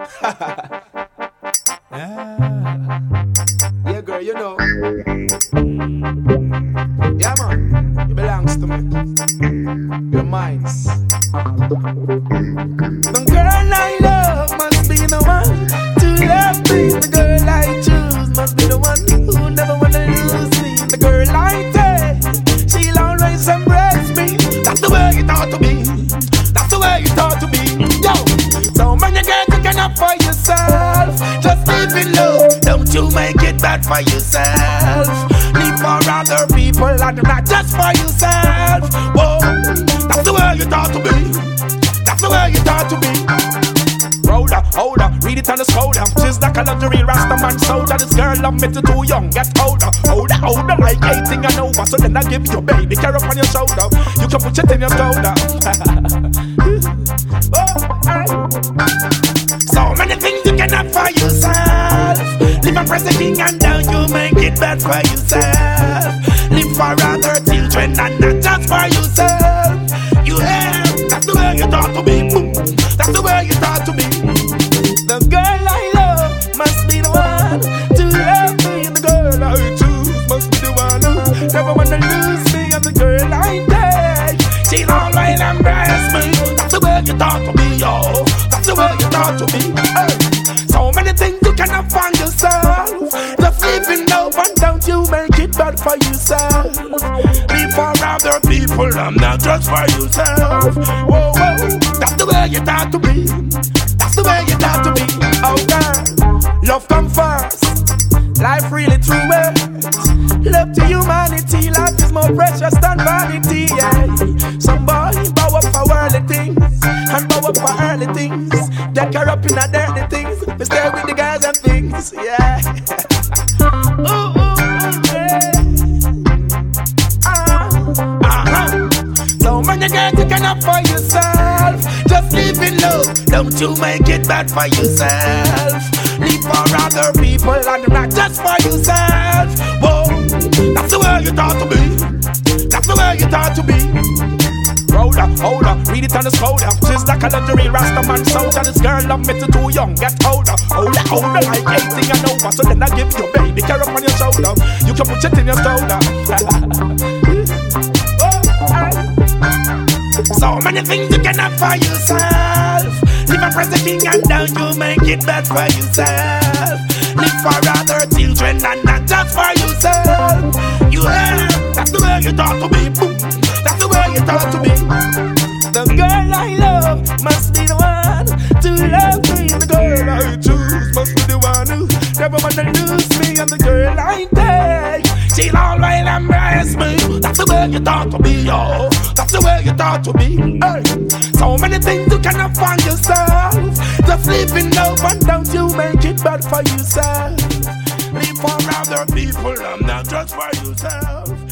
Yeah, girl, you know. Yeah, man, it belongs to me. Your minds. The girl I love must be the one to love me. The girl I choose must be the one who never wanna lose me. The girl I take, she'll always embrace me. That's the way it ought to be. That's the way it ought to be. Yo, so many girls you cannot for yourself. Just live in love. Don't you make it bad for yourself. Live for other people and not just for yourself. Whoa, that's the way it ought to be. That's the way it ought to be. Roller, older, read it on the shoulder. She's like a luxury Rastaman soldier. This girl love me too young, get older. Older, like 18 and over. So then I give you baby, care up on your shoulder. You can put it in your shoulder. So many things you can have for yourself. Live a present king and now you make it bad for yourself. Live for other children and not just for yourself. You have, that's the way you ought to be. That's the way you ought to be. The girl I love must be the one to love me. And the girl I choose must be the one who never wanna lose me. And the girl I take, she'll always embrace me. That's the way you ought to be, yo. That's the way you ought to be. So many things you can have for yourself. Just live in love and don't you make it bad for yourself. Live for other people and not just for yourself. Whoa, whoa, that's the way you ought to be. That's the way you ought to be. Oh God, love come first. Life really true it. Love to humanity. Life is more precious than vanity. Yeah. Some boy bow up for worldly things and bow up for early things. Get caught up in the dirty things. We stay with the guys and things. Yeah. Ooh, yeah. So many girls you can have for yourself. Just live in love. Don't you make it bad for yourself. Live for other people and not just for yourself. Whoa, that's the way you ought to be. That's the way you ought to be. Older, read it on the shoulder. She's like a luxury Rastaman soldier. This girl love me too young, get older. Older, like 18 and over. So then I give you baby, care up on your shoulder. You can put it in your shoulder. So many things you can have for yourself. Live a present king and now you make it bad for yourself. Live for other children and not just for yourself. You have, that's the way you ought to be. Boom. That's the way you ought to be. The girl I love must be the one to love me. The girl I choose must be the one who never wanna lose me. And the girl I take, she'll always embrace me. That's the way you ought to be, yo. That's the way you ought to be. Hey. So many things you cannot find yourself. Just live in love and don't you make it bad for yourself. Live for other people and not just for yourself.